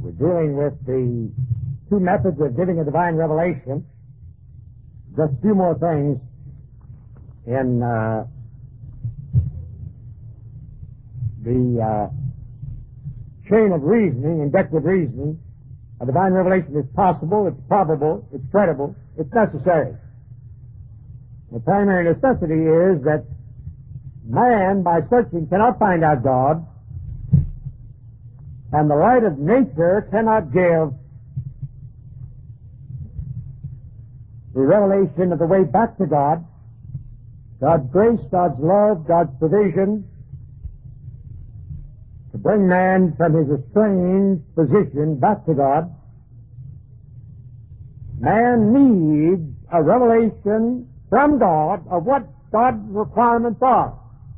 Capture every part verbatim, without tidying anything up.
We're dealing with the two methods of giving a divine revelation. Just a few more things in uh, the uh, chain of reasoning, inductive reasoning. A divine revelation is possible, it's probable, it's credible, it's necessary. The primary necessity is that man, by searching, cannot find out God, and the light of nature cannot give the revelation of the way back to God, God's grace, God's love, God's provision, to bring man from his estranged position back to God. Man needs a revelation from God of what God's requirements are.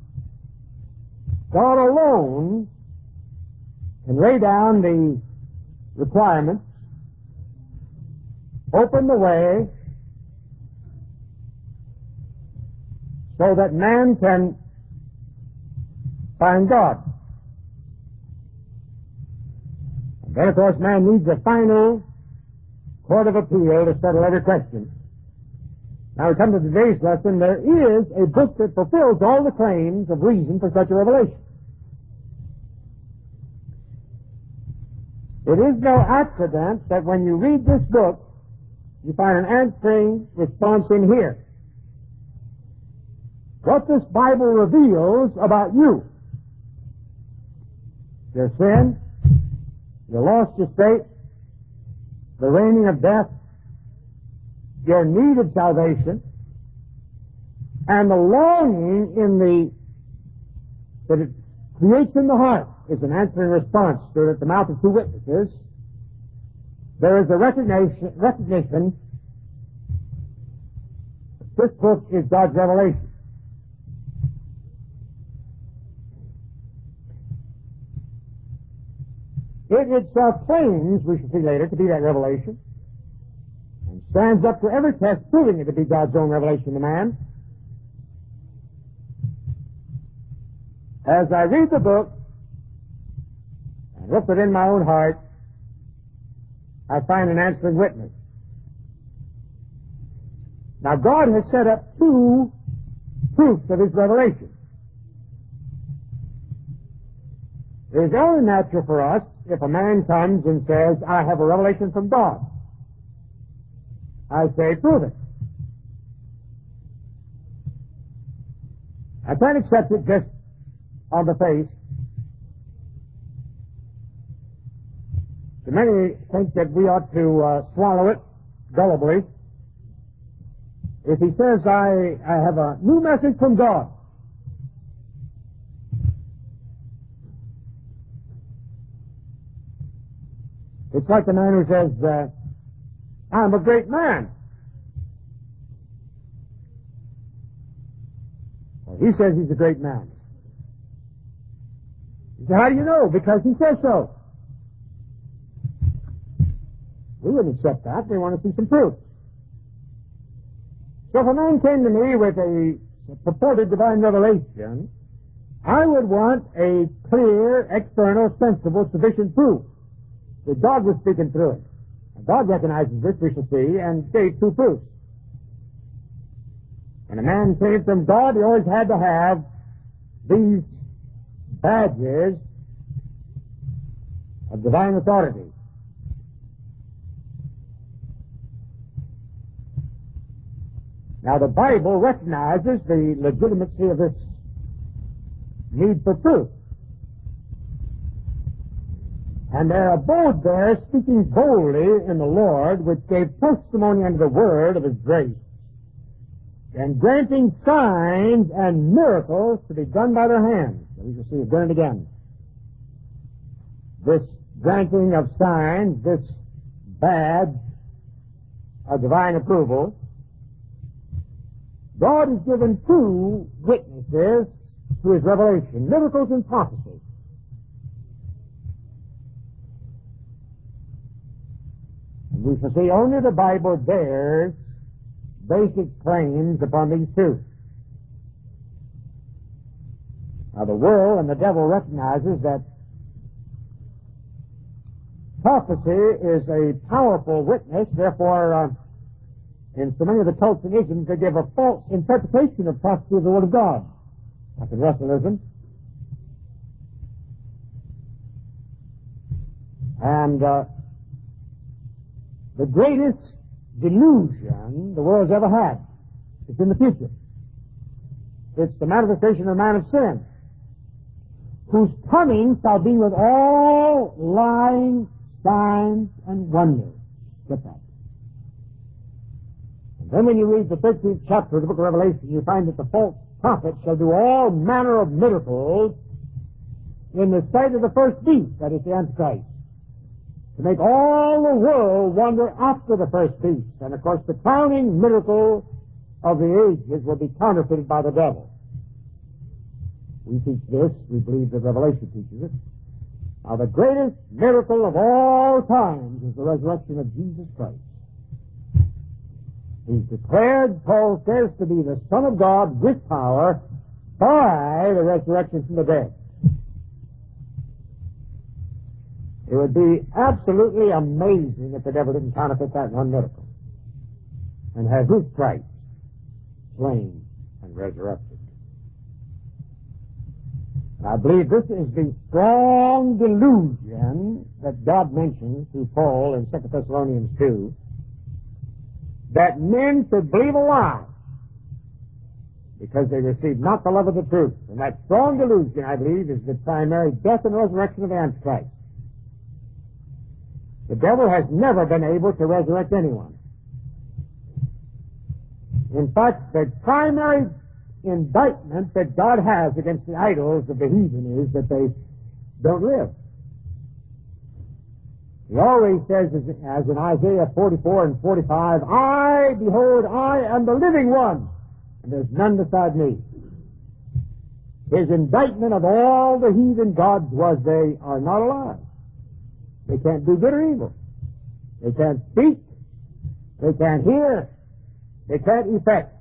God alone can lay down the requirements, open the way, so that man can find God. And then, of course, man needs a final court of appeal to settle every question. Now we come to today's lesson. There is a book that fulfills all the claims of reason for such a revelation. It is no accident that when you read this book, you find an answering response in here. What this Bible reveals about you, your sin, your lost estate, the reigning of death, your need of salvation, and the longing in the that it creates in the heart is an answering response to it at the mouth of two witnesses. There is a recognition, recognition that this book is God's revelation. It itself claims, we shall see later, to be that revelation, and stands up to every test, proving it to be God's own revelation to man. As I read the book and look it in my own heart, I find an answering witness. Now, God has set up two proofs of His revelation. It is only natural for us if a man comes and says, I have a revelation from God. I say, prove it. I can't accept it just on the face. So many think that we ought to uh, swallow it gullibly. If he says, I, I have a new message from God, it's like the man who says, uh, I'm a great man. Well, he says he's a great man. He said, how do you know? Because he says so. We wouldn't accept that. We want to see some proof. So if a man came to me with a purported divine revelation, I would want a clear, external, sensible, sufficient proof that God was speaking through it. And God recognizes this, we shall see, and gave two proofs. When a man came from God, he always had to have these badges of divine authority. Now, the Bible recognizes the legitimacy of this need for proof. And there abode there, speaking boldly in the Lord, which gave testimony unto the word of His grace, and granting signs and miracles to be done by their hands. So we shall see again and again. This granting of signs, this badge of divine approval, God has given two witnesses to His revelation, miracles and prophecy. And we shall see only the Bible bears basic claims upon these two. Now the world and the devil recognizes that prophecy is a powerful witness. Therefore, uh, in so many of the cults and isms, they give a false interpretation of prophecy of the Word of God, like in Russellism. And uh, the greatest delusion the world's ever had is in the future. It's the manifestation of the man of sin, whose coming shall be with all lying signs and wonders. Get that. And then when you read the thirteenth chapter of the book of Revelation, you find that the false prophet shall do all manner of miracles in the sight of the first beast, that is the Antichrist, to make all the world wonder after the first beast. And of course the crowning miracle of the ages will be counterfeited by the devil. We teach this, we believe that Revelation teaches it. Now the greatest miracle of all times is the resurrection of Jesus Christ. He's declared, Paul says, to be the Son of God with power by the resurrection from the dead. It would be absolutely amazing if the devil didn't counterfeit that one miracle and have his Christ slain and resurrected. I believe this is the strong delusion that God mentions through Paul in Second Thessalonians two, that men should believe a lie because they receive not the love of the truth. And that strong delusion, I believe, is the primary death and resurrection of the Antichrist. The devil has never been able to resurrect anyone. In fact, the primary indictment that God has against the idols of the heathen is that they don't live. He always says, as in Isaiah forty-four and forty-five, I, behold, I am the living one, and there's none beside me. His indictment of all the heathen gods was they are not alive. They can't do good or evil. They can't speak. They can't hear. They can't effect.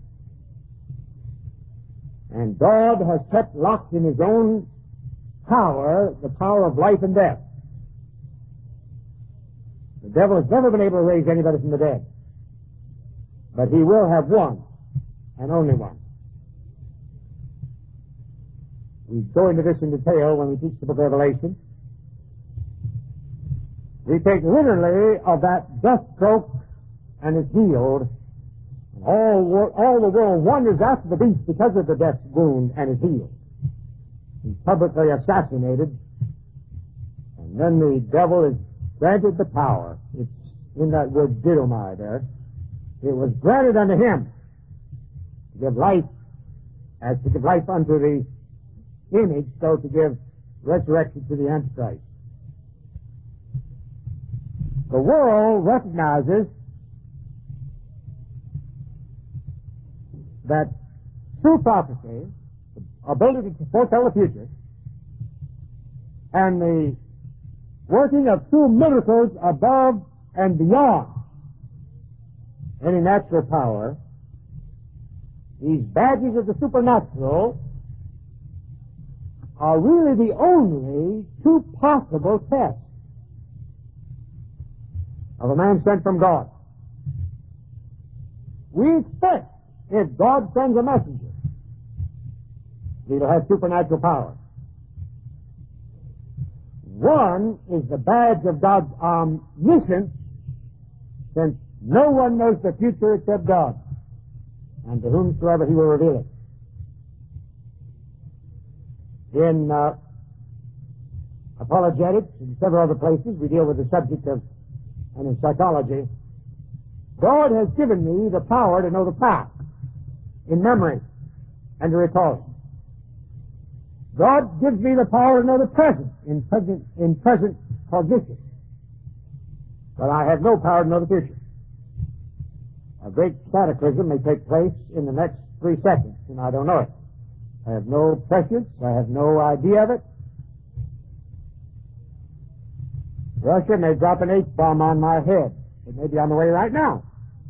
And God has kept locked in His own power the power of life and death. The devil has never been able to raise anybody from the dead. But he will have one, and only one. We go into this in detail when we teach the book of Revelation. We take literally of that death stroke and is healed. And all, all the world wonders after the beast because of the death wound and is healed. He's publicly assassinated. And then the devil is granted the power. It's in that word didomai there. It was granted unto him to give life, as to give life unto the image, so to give resurrection to the Antichrist. The world recognizes that true prophecy, the ability to foretell the future, and the working of true miracles above and beyond any natural power, these badges of the supernatural are really the only two possible tests of a man sent from God. We expect, if God sends a messenger, he'll have supernatural power. One is the badge of God's omniscience, since no one knows the future except God, and to whomsoever He will reveal it. In uh, apologetics and several other places, we deal with the subject of, and in psychology, God has given me the power to know the past in memory and to recall it. God gives me the power to know the present in present, in present cognition. But I have no power to know the future. A great cataclysm may take place in the next three seconds, and I don't know it. I have no prescience. I have no idea of it. Russia may drop an H-bomb on my head. It may be on the way right now.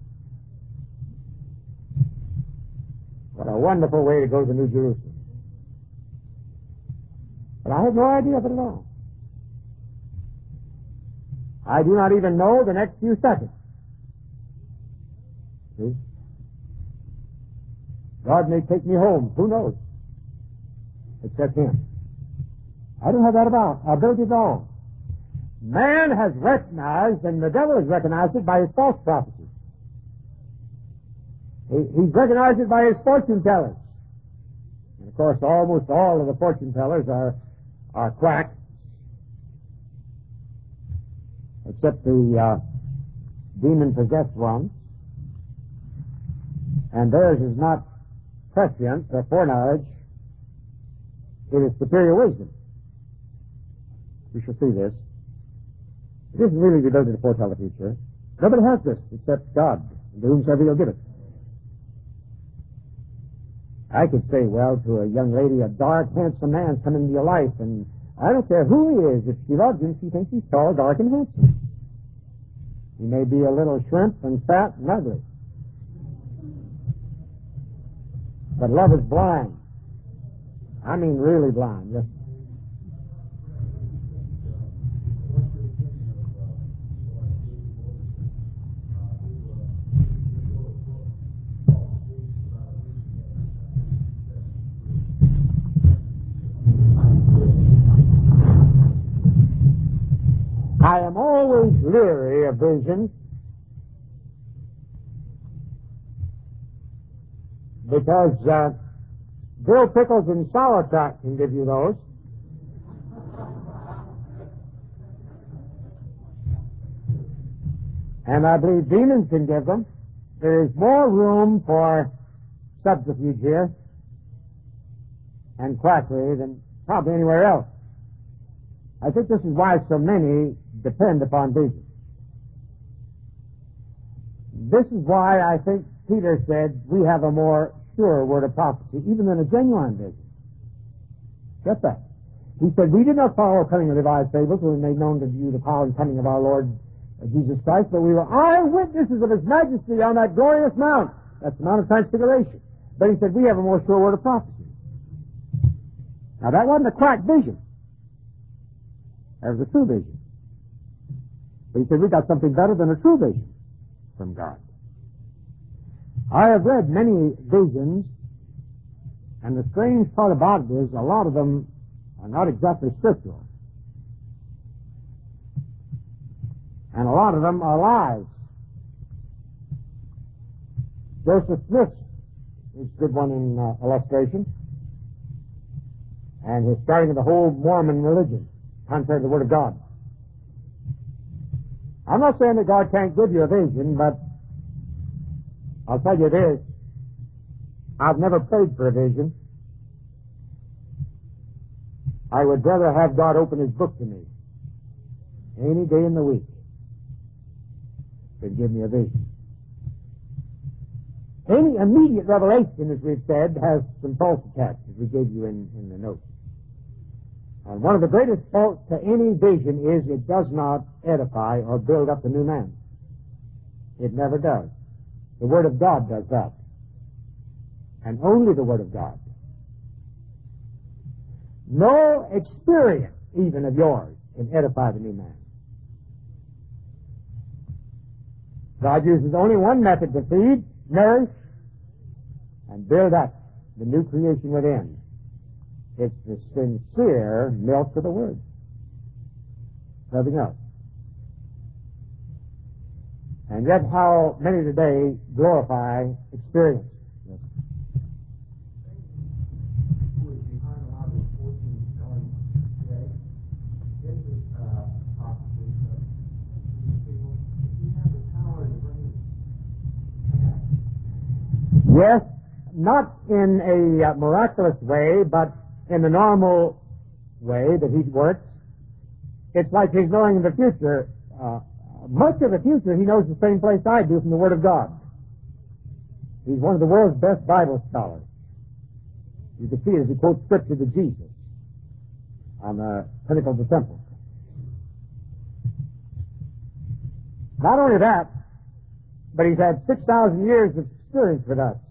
What a wonderful way to go to New Jerusalem. But I have no idea of it at all. I do not even know the next few seconds. See? God may take me home. Who knows? Except Him. I don't have that about ability at all. Man has recognized, and the devil has recognized it by his false prophecies. He, he's recognized it by his fortune tellers. And of course, almost all of the fortune tellers are, are quacks, except the uh, demon-possessed ones. And theirs is not prescience or foreknowledge. It is superior wisdom. We shall see this. It isn't really the ability to foretell the future. Nobody has this except God, to whomsoever He'll give it. I could say, well, to a young lady, a dark, handsome man's come into your life, and I don't care who he is. If she loves him, she thinks he's tall, dark, and handsome. He may be a little shrimp and fat and ugly. But love is blind. I mean really blind. Yes. I am always leery of visions because uh, Bill Pickles and sauerkraut can give you those. And I believe demons can give them. There is more room for subterfuge here and quackery than probably anywhere else. I think this is why so many depend upon visions. This is why I think Peter said we have a more sure word of prophecy, even than a genuine vision. Get that? He said, we did not follow cunning or devised fables when we made known to you the power and coming of our Lord Jesus Christ, but we were eyewitnesses of His majesty on that glorious mount. That's the Mount of Transfiguration. But he said, we have a more sure word of prophecy. Now that wasn't a quack vision. That was a true vision. But he said, we got something better than a true vision from God. I have read many visions, and the strange part about it is a lot of them are not exactly scriptural. And a lot of them are lies. Joseph Smith is a good one in uh, illustration. And his starting of the whole Mormon religion, contrary to the Word of God. I'm not saying that God can't give you a vision, but I'll tell you this. I've never prayed for a vision. I would rather have God open His book to me any day in the week than give me a vision. Any immediate revelation, as we've said, has some faults attached, as we gave you in, in the notes. And one of the greatest faults to any vision is it does not edify or build up the new man. It never does. The Word of God does that. And only the Word of God. No experience, even of yours, can edify the new man. God uses only one method to feed, nourish, and build up the new creation within. It's the sincere milk of the Word. Nothing else. And yet how many today glorify experience. Yes. Who is behind a lot of the fortune telling today? This is uh, prophecy. These people, you have the power to bring it back. Yes, not in a uh, miraculous way, but in the normal way that he works. It's like he's knowing the future. Uh, much of the future he knows the same place I do from the Word of God. He's one of the world's best Bible scholars. You can see it as he quotes Scripture to Jesus on the pinnacle of the temple. Not only that, but he's had six thousand years of experience with us.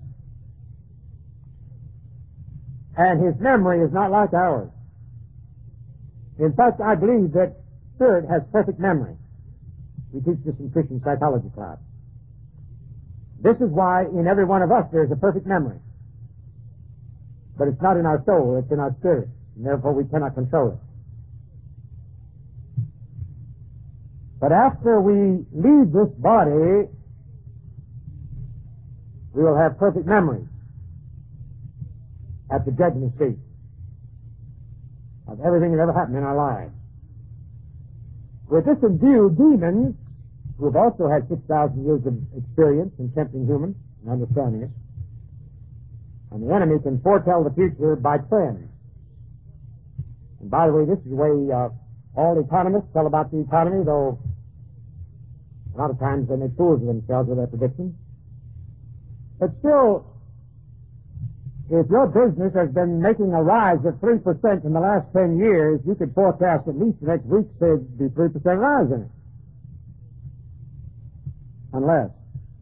And his memory is not like ours. In fact, I believe that Spirit has perfect memory. We teach this in Christian psychology class. This is why in every one of us there is a perfect memory. But it's not in our soul, it's in our spirit, and therefore we cannot control it. But after we leave this body, we will have perfect memory at the judgment seat of everything that ever happened in our lives. With this in view, demons, who have also had six thousand years of experience in tempting humans and understanding it, and the enemy can foretell the future by trends. And by the way, this is the way uh, all economists tell about the economy, though a lot of times they make fools of themselves with their predictions. But still, if your business has been making a rise of three percent in the last ten years, you could forecast at least the next week there'd be three percent rise in it. Unless.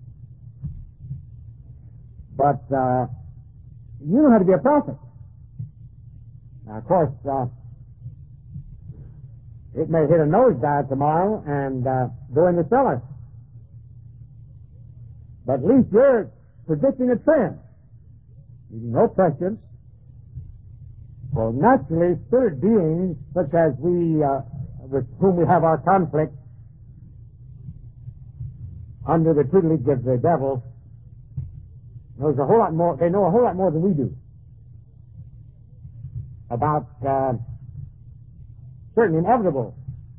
But uh, you know how to be a prophet. Now, of course, uh, it may hit a nosedive tomorrow and uh, go in the cellar. But at least you're predicting a trend. No prescience. Well, naturally, spirit beings, such as we, uh, with whom we have our conflict, under the tutelage of the devil, knows a whole lot more. They know a whole lot more than we do about uh, certain inevitable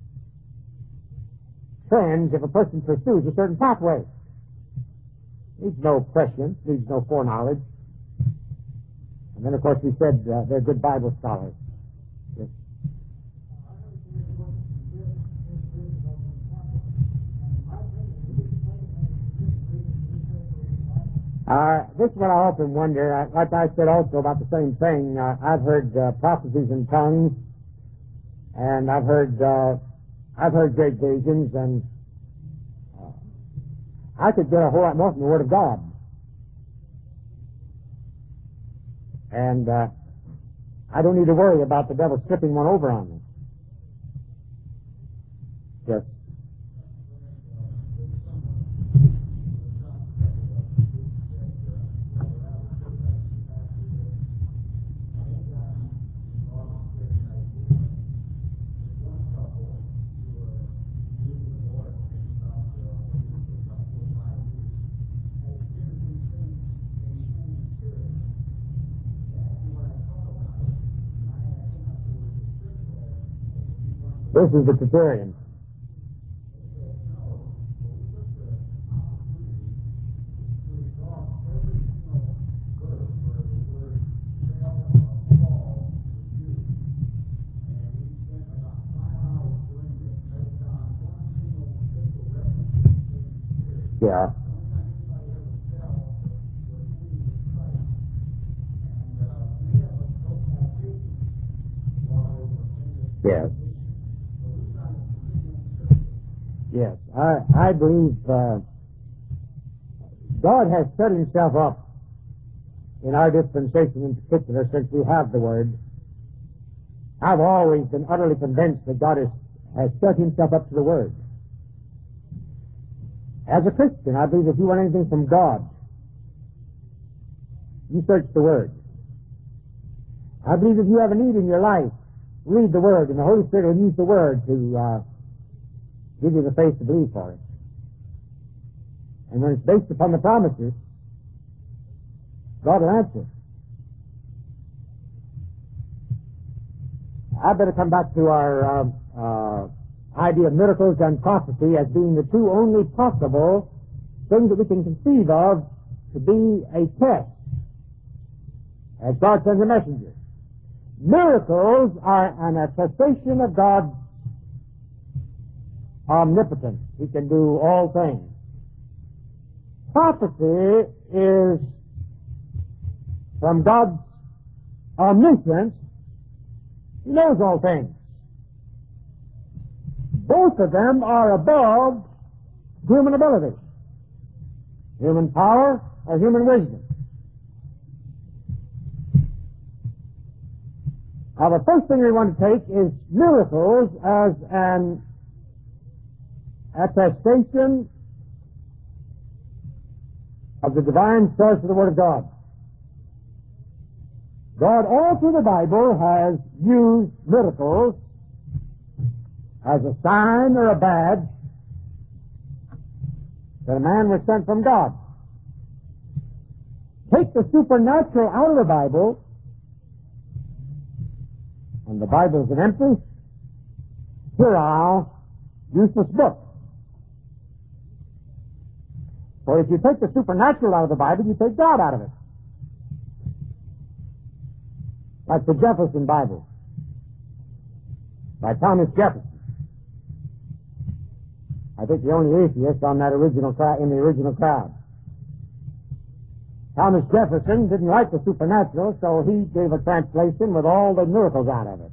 trends if a person pursues a certain pathway. Needs no prescience, needs no foreknowledge. And then, of course, we said uh, they're good Bible scholars. Yes. Uh, this is what I often wonder. Uh, like I said also about the same thing, uh, I've heard uh, prophecies in tongues, and I've heard uh, I've heard great visions, and uh, I could get a whole lot more from the Word of God. And uh, I don't need to worry about the devil stripping one over on me. Yes. This is the criterion. Yeah. Yes. Yes. I, I believe uh, God has set himself up in our dispensation in particular since we have the Word. I've always been utterly convinced that God has, has set himself up to the Word. As a Christian, I believe if you want anything from God, you search the Word. I believe if you have a need in your life, read the Word, and the Holy Spirit will use the Word to uh, give you the faith to believe for it. And when it's based upon the promises, God will answer. I better come back to our uh, uh, idea of miracles and prophecy as being the two only possible things that we can conceive of to be a test as God sends a messenger. Miracles are an attestation of God's omnipotence. He can do all things. Prophecy is from God's omniscience. He knows all things. Both of them are above human ability, human power, or human wisdom. Now, the first thing we want to take is miracles as an attestation of the divine source of the Word of God. God, all through the Bible, has used miracles as a sign or a badge that a man was sent from God. Take the supernatural out of the Bible, and the Bible is an empty, sterile, useless book. For if you take the supernatural out of the Bible, you take God out of it. Like the Jefferson Bible by Thomas Jefferson. I think the only atheist on that original crowd, in the original crowd. Thomas Jefferson didn't like the supernatural, so he gave a translation with all the miracles out of it.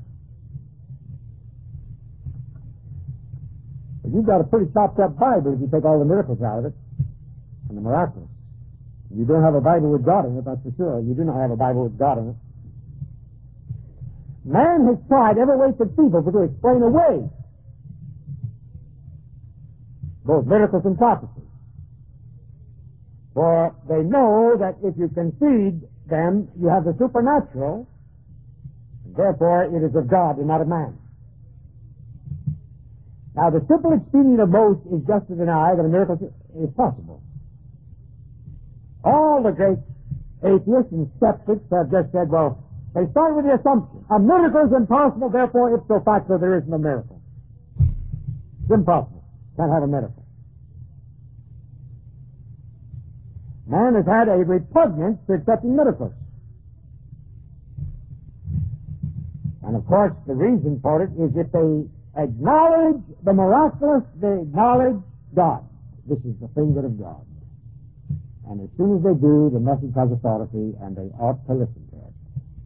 But you've got a pretty chopped up Bible if you take all the miracles out of it and the miraculous. You don't have a Bible with God in it, that's for sure. You do not have a Bible with God in it. Man has tried every way conceivable to explain away both miracles and prophecy. For they know that if you concede them, you have the supernatural, and therefore it is of God and not of man. Now, the simple expedient of most is just to deny that a miracle is possible. All the great atheists and skeptics have just said, well, they start with the assumption, a miracle is impossible, therefore ipso facto there isn't a miracle. It's impossible. Can't have a miracle. Man has had a repugnance to accepting miracles. And of course, the reason for it is if they acknowledge the miraculous, they acknowledge God. This is the finger of God. And as soon as they do, the message has authority, and they ought to listen to it.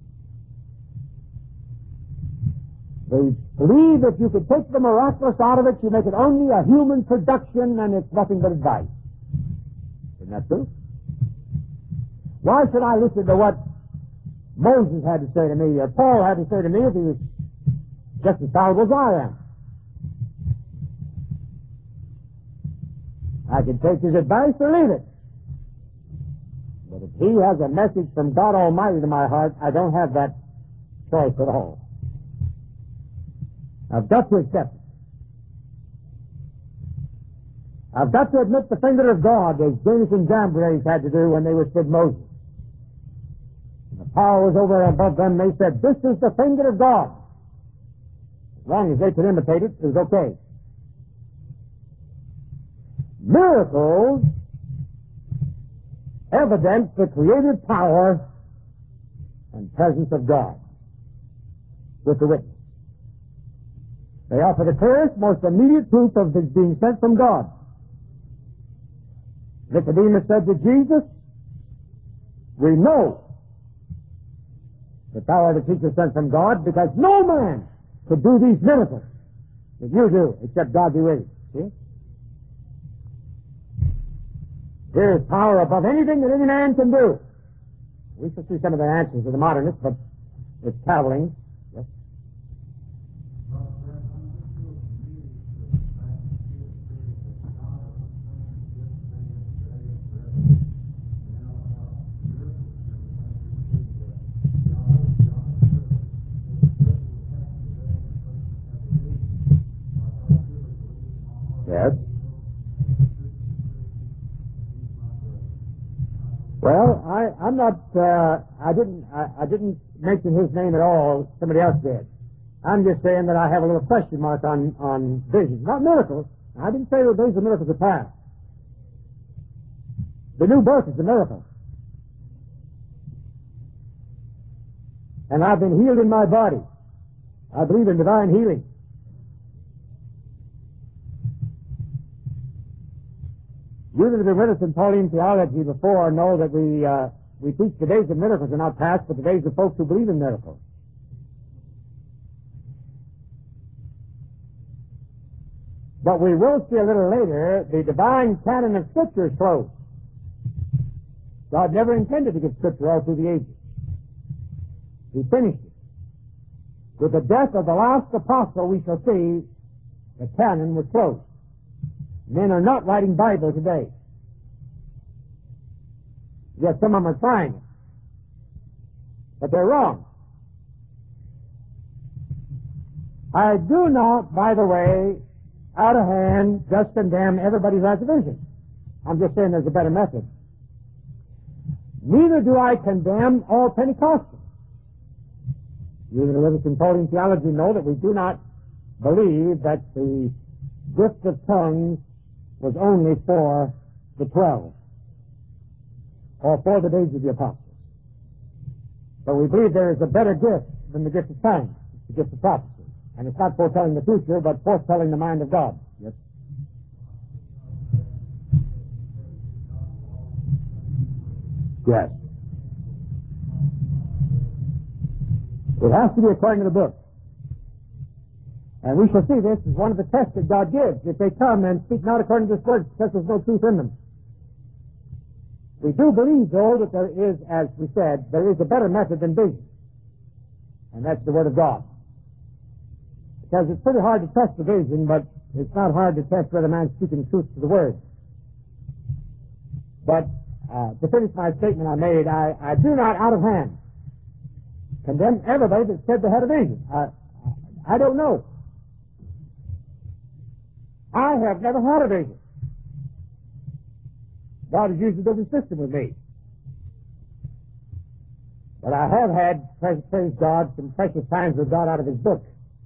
They believe if you could take the miraculous out of it, you make it only a human production, and it's nothing but advice. Isn't that true? Why should I listen to what Moses had to say to me, or Paul had to say to me, if he was just as fallible as I am? I can take his advice or leave it. But if he has a message from God Almighty to my heart, I don't have that choice at all. I've got to accept it. I've got to admit the finger of God, as Jannes and Jambres had to do when they withstood Moses. And the power was over and above them. They said, this is the finger of God. As long as they could imitate it, it was okay. Miracles evidence the creative power and presence of God with the witness. They offer the clearest, most immediate proof of his being sent from God. Nicodemus said to Jesus, we know that thou art a teacher sent from God, because no man could do these miracles that you do, except God be with you. See? There is power above anything that any man can do. We shall see some of the answers of the modernists, but it's cavilling. Yes? Yes. Well, I, I'm not, uh, I didn't, I, I didn't mention his name at all. Somebody else did. I'm just saying that I have a little question mark on, on visions. Not miracles. I didn't say the days of miracles are past. The new birth is a miracle. And I've been healed in my body. I believe in divine healing. You that have been with us in Pauline theology before know that we uh, we teach the days of miracles are not past, but the days of folks who believe in miracles. But we will see a little later the divine canon of Scripture is closed. God never intended to give Scripture all through the ages. He finished it. With the death of the last apostle, we shall see the canon was closed. Men are not writing Bible today. Yes, some of them are trying it. But they're wrong. I do not, by the way, out of hand, just condemn everybody's vision. I'm just saying there's a better method. Neither do I condemn all Pentecostals. You that live in Pauline theology know that we do not believe that the gift of tongues was only for the twelve or for the days of the apostles. But we believe there is a better gift than the gift of tongues, the gift of prophecy. And it's not foretelling the future, but foretelling the mind of God. Yes. Yes. It has to be according to the book. And we shall see this as one of the tests that God gives. If they come and speak not according to this word, because there's no truth in them. We do believe, though, that there is, as we said, there is a better method than vision. And that's the Word of God. Because it's pretty hard to test the vision, but it's not hard to test whether a man's speaking truth to the Word. But uh, to finish my statement I made, I, I do not, out of hand, condemn everybody that said they had a vision. I, I don't know. I have never had a vision. God has used a different system with me. But I have had, praise God, some precious times with God out of His book.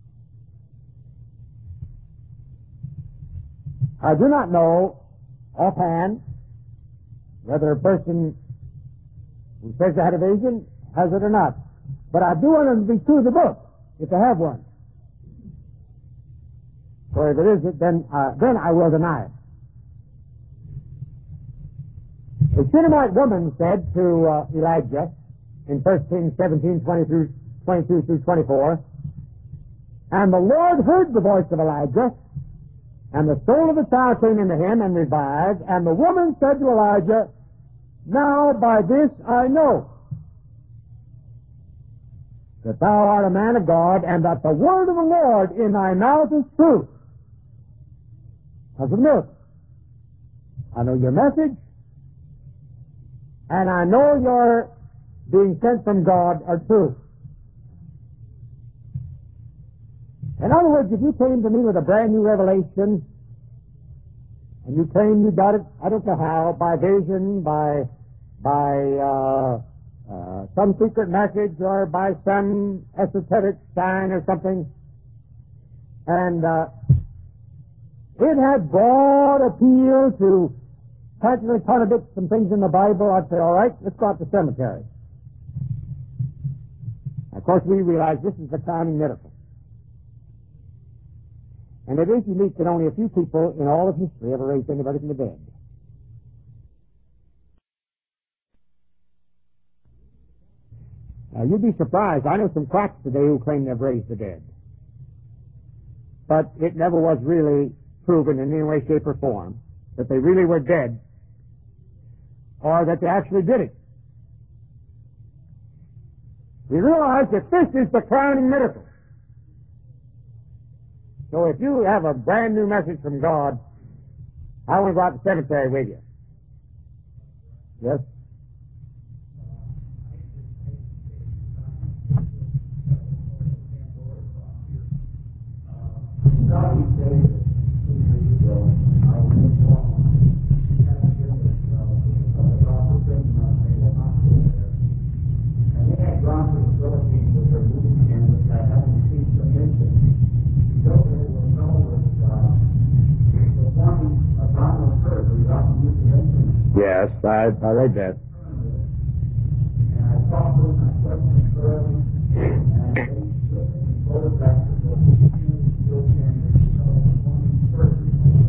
I do not know offhand whether a person who says they had a vision has it or not. But I do want them to be true to the book, if they have one. For if it isn't, then, uh, then I will deny it. The Shunammite woman said to uh, Elijah in First Kings seventeen, twenty through, twenty-two through twenty-four, and the Lord heard the voice of Elijah, and the soul of the child came into him and revived, and the woman said to Elijah, now by this I know that thou art a man of God, and that the word of the Lord in thy mouth is true. How's it look? I know your message, and I know your being sent from God are true. In other words, if you came to me with a brand new revelation, and you claim you got it, I don't know how, by vision, by by uh, uh, some secret message, or by some esoteric sign or something, and uh, it had broad appeal to practically contradict some things in the Bible, I'd say, all right, let's go out to the cemetery. Of course, we realize this is the crowning miracle. And it is unique that only a few people in all of history ever raised anybody from the dead. Now, you'd be surprised. I know some quacks today who claim they've raised the dead. But it never was really proven in any way, shape, or form that they really were dead, or that they actually did it. We realize that this is the crowning miracle. So if you have a brand new message from God, I want to go out to the cemetery with you. Yes? Yes, I, I read that. And I talked to them, I questioned them thoroughly, and they told back to the still can because one person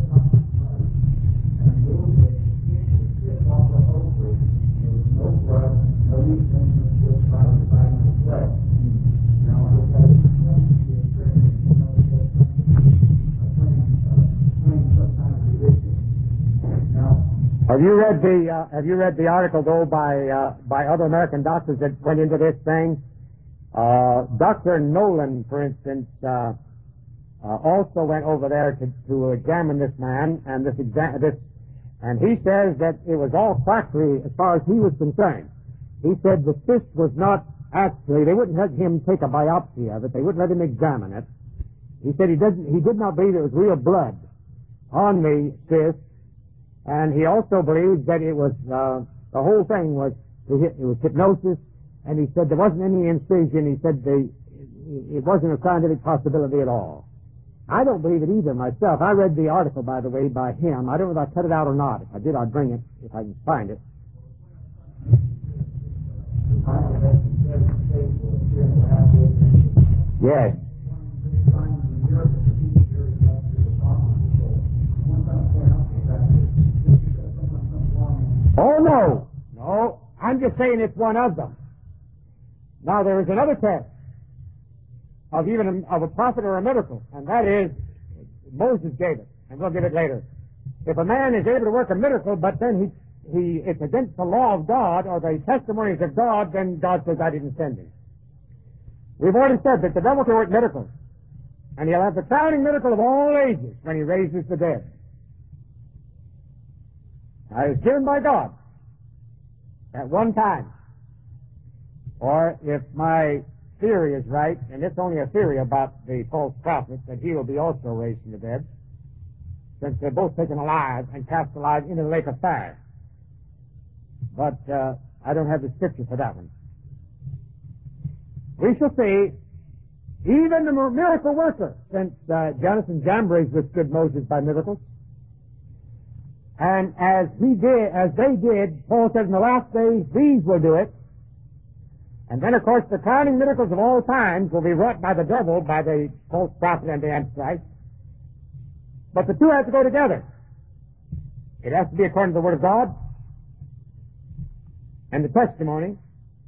and moved it, it stripped off the ovary. There was no blood, no extension was by the side of the flesh. Now, it has claimed to be a Christian, you know, it has claimed some kind of religion. Now, Have you read the uh, Have you read the article though by uh, by other American doctors that went into this thing? Uh, Doctor Nolan, for instance, uh, uh, also went over there to, to examine this man, and this, exa- this, and he says that it was all quackery as far as he was concerned. He said the cyst was not actually, they wouldn't let him take a biopsy of it, they wouldn't let him examine it. He said he didn't, he did not believe it was real blood on the cyst, and he also believed that it was, uh, the whole thing was, it was hypnosis, and he said there wasn't any incision. He said they, it wasn't a scientific possibility at all. I don't believe it either myself. I read the article, by the way, by him. I don't know if I cut it out or not. If I did, I'd bring it, if I can find it. Yes. Oh, no. No. I'm just saying it's one of them. Now, there is another test of even a, of a prophet or a miracle, and that is, Moses gave it, and we'll give it later. If a man is able to work a miracle, but then he, he, it's against the law of God or the testimonies of God, then God says, I didn't send him. We've already said that the devil can work miracles, and he'll have the crowning miracle of all ages when he raises the dead. Now, it was given by God at one time. Or if my theory is right, and it's only a theory about the false prophet, that he will be also raised from the dead, since they're both taken alive and cast alive into the lake of fire. But uh, I don't have the scripture for that one. We shall see, even the miracle worker, since uh, Jonathan Jambres withstood Moses by miracles, and as he did, as they did, Paul says in the last days, these will do it. And then, of course, the crowning miracles of all times will be wrought by the devil, by the false prophet and the Antichrist. But the two have to go together. It has to be according to the Word of God and the testimony.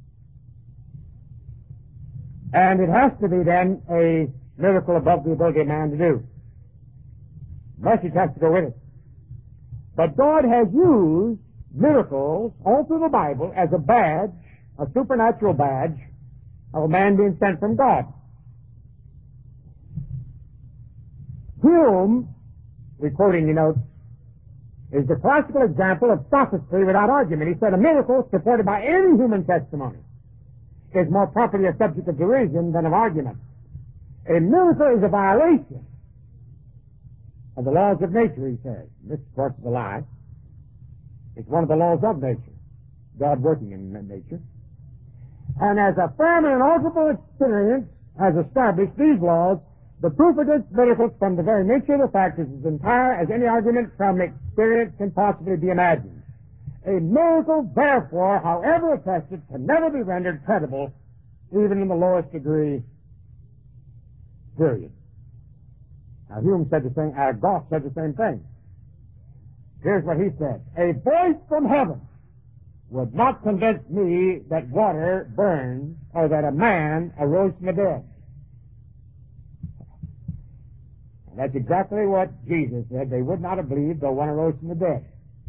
And it has to be, then, a miracle above the ability of man to do. Message has to go with it. But God has used miracles all through the Bible as a badge, a supernatural badge of a man being sent from God. Hume, we're quoting, you know, is the classical example of sophistry without argument. He said a miracle supported by any human testimony is more properly a subject of derision than of argument. A miracle is a violation of the laws of nature, he says. This, of course, is a lie. It's one of the laws of nature, God working in nature. And as a firm and unalterable experience has established these laws, the proof against miracles from the very nature of the fact is as entire as any argument from experience can possibly be imagined. A miracle, therefore, however attested, can never be rendered credible, even in the lowest degree, period. Now, Hume said the same, uh, Goff said the same thing. Here's what he said. A voice from heaven would not convince me that water burns or that a man arose from the dead. And that's exactly what Jesus said. They would not have believed though one arose from the dead.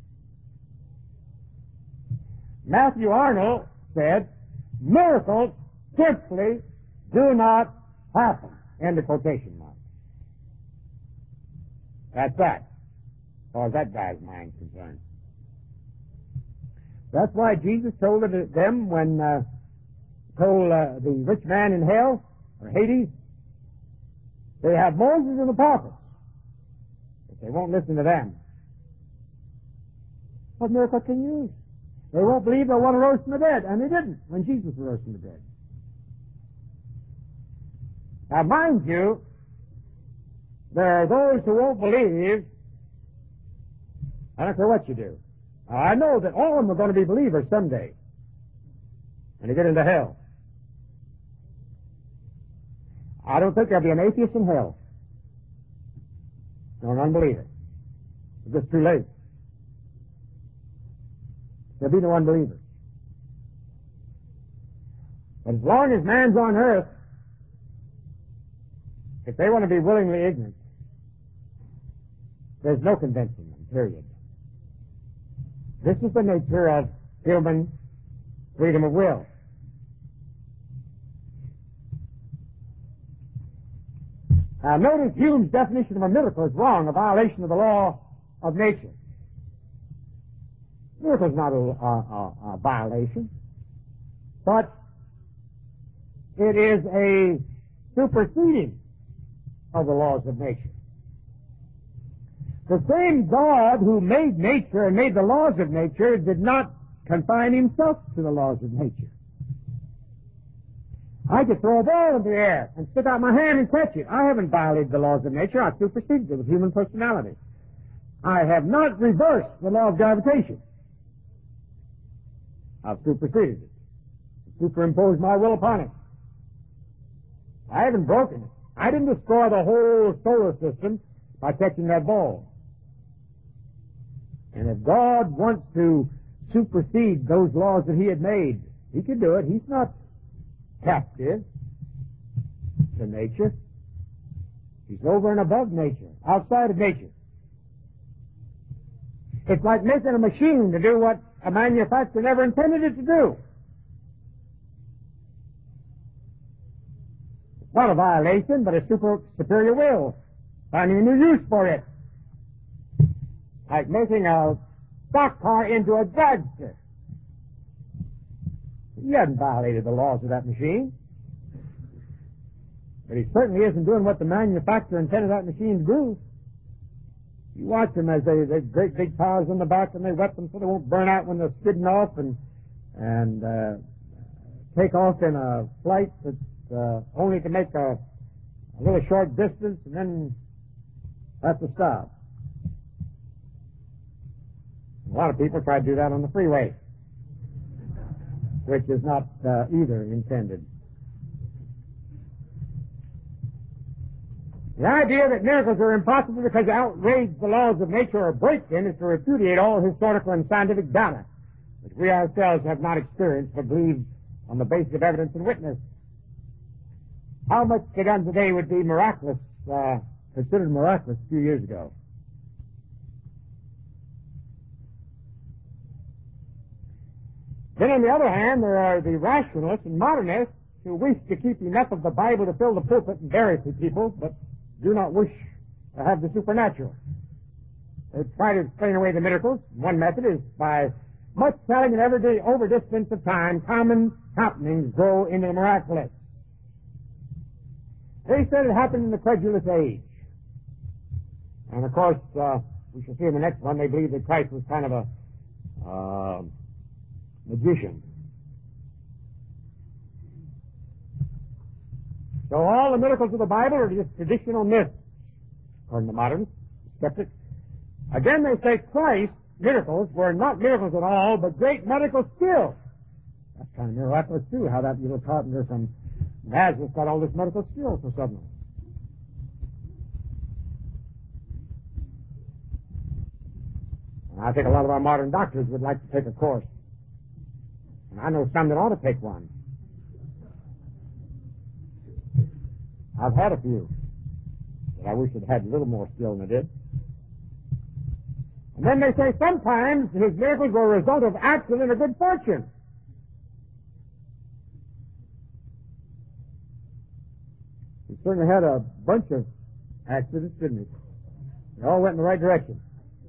Matthew Arnold said, miracles simply do not happen. End of quotation mark. That's that. As far as that guy's mind is concerned. That's why Jesus told them when uh, told uh, the rich man in hell, or Hades, they have Moses and the prophets, but they won't listen to them. What miracle can you use? They won't believe that one arose from the dead, and they didn't when Jesus arose from the dead. Now, mind you, there are those who won't believe. I don't care what you do. I know that all of them are going to be believers someday when they get into hell. I don't think there'll be an atheist in hell or an unbeliever. It's just too late. There'll be no unbelievers. But as long as man's on earth, if they want to be willingly ignorant, there's no convincing them, period. This is the nature of human freedom of will. Now, notice Hume's definition of a miracle is wrong, a violation of the law of nature. Miracle is not a, a, a violation, but it is a superseding of the laws of nature. The same God who made nature and made the laws of nature did not confine himself to the laws of nature. I could throw a ball in the air and stick out my hand and catch it. I haven't violated the laws of nature. I've superseded it with human personality. I have not reversed the law of gravitation. I've superseded it. Superimposed my will upon it. I haven't broken it. I didn't destroy the whole solar system by catching that ball. And if God wants to supersede those laws that he had made, he could do it. He's not captive to nature. He's over and above nature, outside of nature. It's like making a machine to do what a manufacturer never intended it to do. It's not a violation, but a super, superior will, finding a new use for it. Like making a stock car into a dragster. He hasn't violated the laws of that machine. But he certainly isn't doing what the manufacturer intended that machine to do. You watch them as they, they great big tires on the back and they wet them so they won't burn out when they're skidding off and, and, uh, take off in a flight that's, uh, only to make a, a little short distance and then have to stop. A lot of people try to do that on the freeway, which is not uh, either intended. The idea that miracles are impossible because they outrage the laws of nature or break them is to repudiate all historical and scientific data, which we ourselves have not experienced but believe on the basis of evidence and witness. How much done today would be miraculous, uh, considered miraculous a few years ago? Then on the other hand, there are the rationalists and modernists who wish to keep enough of the Bible to fill the pulpit and bury the people, but do not wish to have the supernatural. They try to explain away the miracles. One method is by much telling and every over distance of time, common happenings grow into the miraculous. They said it happened in the credulous age. And of course, uh, we shall see in the next one, they believe that Christ was kind of a uh, magician. So all the miracles of the Bible are just traditional myths, according to moderns, skeptics. Again, they say Christ's miracles were not miracles at all, but great medical skill. That's kind of miraculous, too, how that little carpenter from Nazareth got all this medical skill so suddenly. And I think a lot of our modern doctors would like to take a course. And I know some that ought to take one. I've had a few, but I wish it had a little more skill than it did. And then they say sometimes his miracles were a result of accident or good fortune. He certainly had a bunch of accidents, didn't he? They all went in the right direction.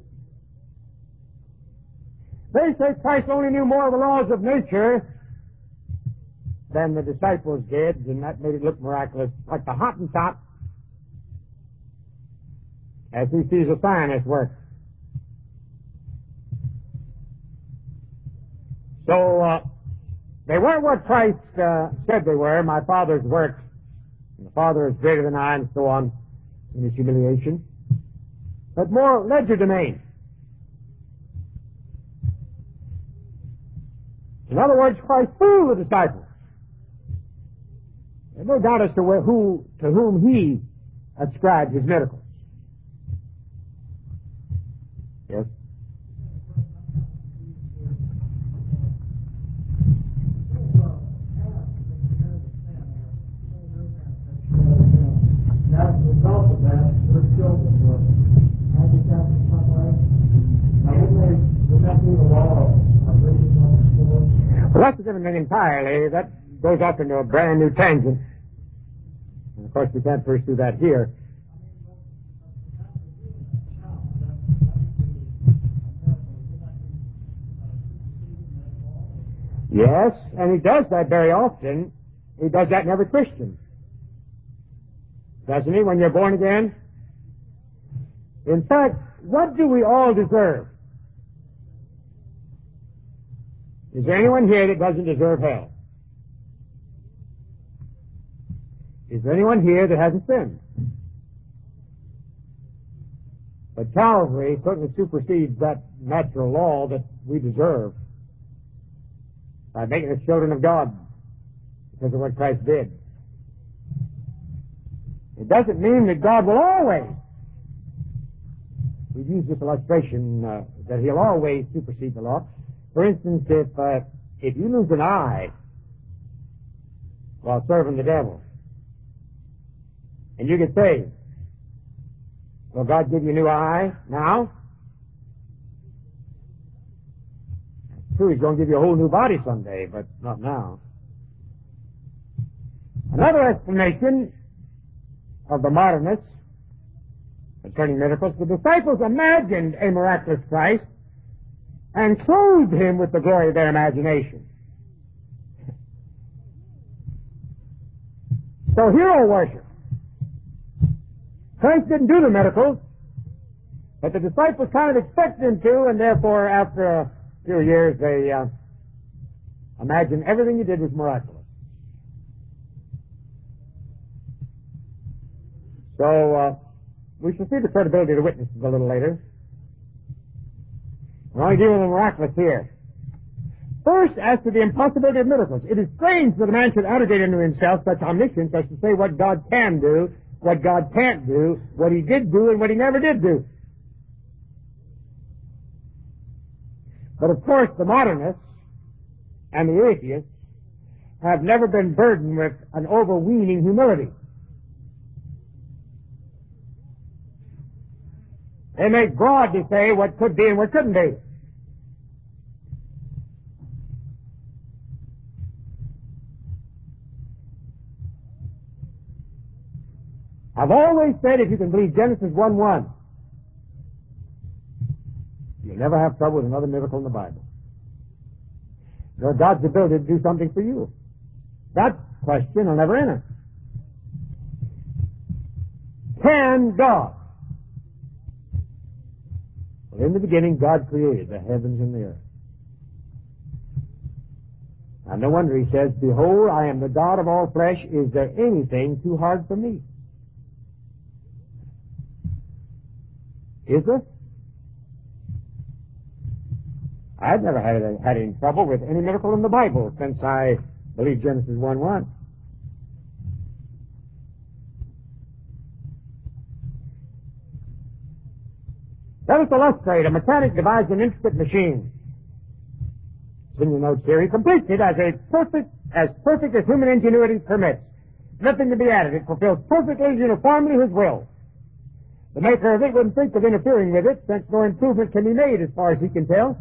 They say Christ only knew more of the laws of nature than the disciples did, and that made it look miraculous, like the Hottentot, as he sees a scientist work. So, uh, they weren't what Christ uh, said they were, my Father's works, and the Father is greater than I, and so on, in his humiliation, but more legerdemain. In other words, Christ fooled the disciples. There's no doubt as to where, who, to whom he ascribed his miracles. Yes? As a result of that, their children were handicapped in some way. Now, wouldn't they, would that be the law of reading on the floor? Well, that's a different thing entirely. That goes off into a brand new tangent. And of course, we can't pursue that here. Yes, and he does that very often. He does that in every Christian. Doesn't he, when you're born again? In fact, what do we all deserve? Is there anyone here that doesn't deserve hell? Is there anyone here that hasn't sinned? But Calvary certainly supersedes that natural law that we deserve by making us children of God because of what Christ did. It doesn't mean that God will always. We've used this illustration uh, that He'll always supersede the law. For instance, if uh, if you lose an eye while serving the devil, and you get saved, will God give you a new eye now? It's true, He's going to give you a whole new body someday, but not now. Another explanation of the modernists concerning miracles, the disciples imagined a miraculous Christ and clothed Him with the glory of their imagination. So hero worship. Christ didn't do the miracles, but the disciples kind of expected Him to, and therefore after a few years they uh, imagined everything He did was miraculous. So uh, we shall see the credibility of the witnesses a little later. We're only dealing with the miraculous here. First, as to the impossibility of miracles, it is strange that a man should arrogate into himself such omniscience as to say what God can do, what God can't do, what He did do, and what He never did do. But of course, the modernists and the atheists have never been burdened with an overweening humility. They make broad to say what could be and what couldn't be. I've always said if you can believe Genesis one one, you'll never have trouble with another miracle in the Bible. Nor God's ability to do something for you. That question will never enter. Can God? Well, in the beginning, God created the heavens and the earth. Now, no wonder He says, "Behold, I am the God of all flesh. Is there anything too hard for me?" Is there? I've never had, had any trouble with any miracle in the Bible since I believe Genesis one one. Let us illustrate. A mechanic devised an intricate machine. It's in your notes here. He completes it as a perfect, as perfect as human ingenuity permits. Nothing to be added. It fulfills perfectly, uniformly His will. The maker of it wouldn't think of interfering with it, since no improvement can be made as far as he can tell.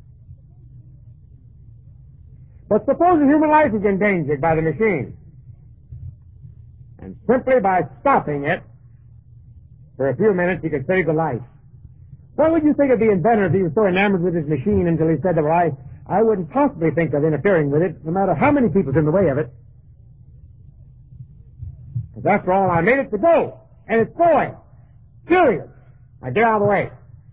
But suppose a human life is endangered by the machine, and simply by stopping it for a few minutes he could save the life. What would you think of the inventor if he was so enamored with his machine until he said that, well, I, I wouldn't possibly think of interfering with it, no matter how many people's in the way of it. Because after all, I made it to go, and it's going. Period. Now get out of the way.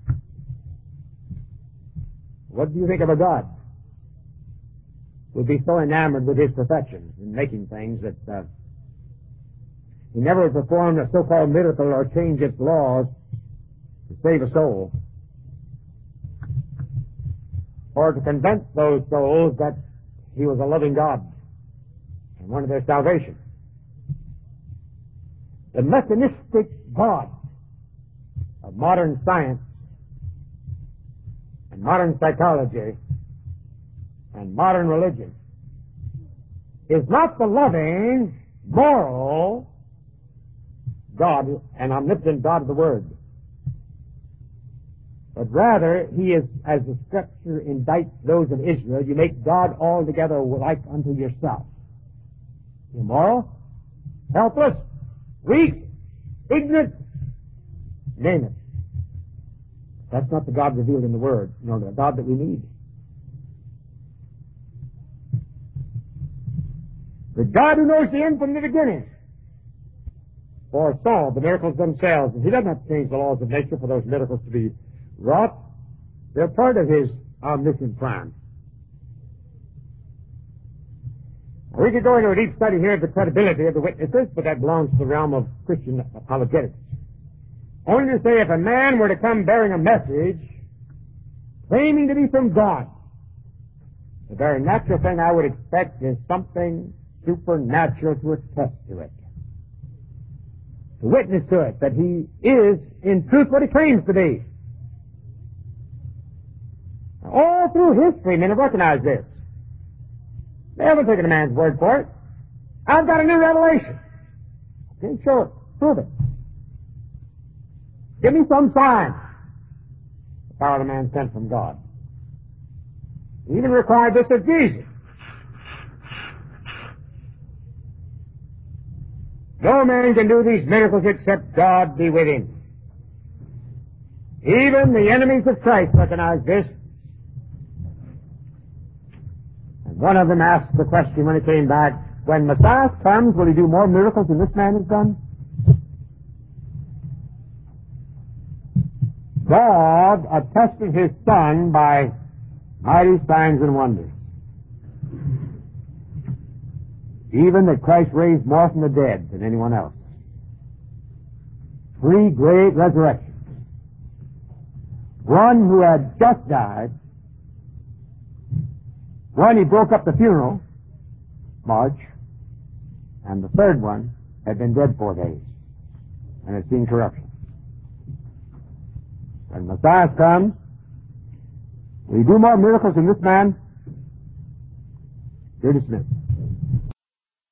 What do you think of a God who would be so enamored with His perfection in making things that uh, He never performed a so-called miracle or changed its laws to save a soul, or to convince those souls that He was a loving God and wanted their salvation? The mechanistic God of modern science and modern psychology and modern religion is not the loving, moral God and omnipotent God of the Word, but rather He is, as the Scripture indicts those of Israel, you make God altogether like unto yourself. Immoral, helpless, weak, ignorant, name it. That's not the God revealed in the Word, nor the God that we need. The God who knows the end from the beginning foresaw the miracles themselves. And he does not change the laws of nature for those miracles to be wrought. They're part of his omniscient plan. We could go into a deep study here of the credibility of the witnesses, but that belongs to the realm of Christian apologetics. Only to say if a man were to come bearing a message claiming to be from God, the very natural thing I would expect is something supernatural to attest to it, to witness to it, that he is in truth what he claims to be. All through history, men have recognized this. They haven't taken a man's word for it. I've got a new revelation. Okay, sure. Prove it. Give me some sign. The power of the man sent from God. He even required this of Jesus. No man can do these miracles except God be with him. Even the enemies of Christ recognize this. And one of them asked the question when he came back, when Messiah comes, will he do more miracles than this man has done? God attested his Son by mighty signs and wonders. Even that Christ raised more from the dead than anyone else. Three great resurrections. One who had just died. One he broke up the funeral, March. And the third one had been dead four days and had seen corruption. When Messiah comes, will he do more miracles than this man? You're dismissed.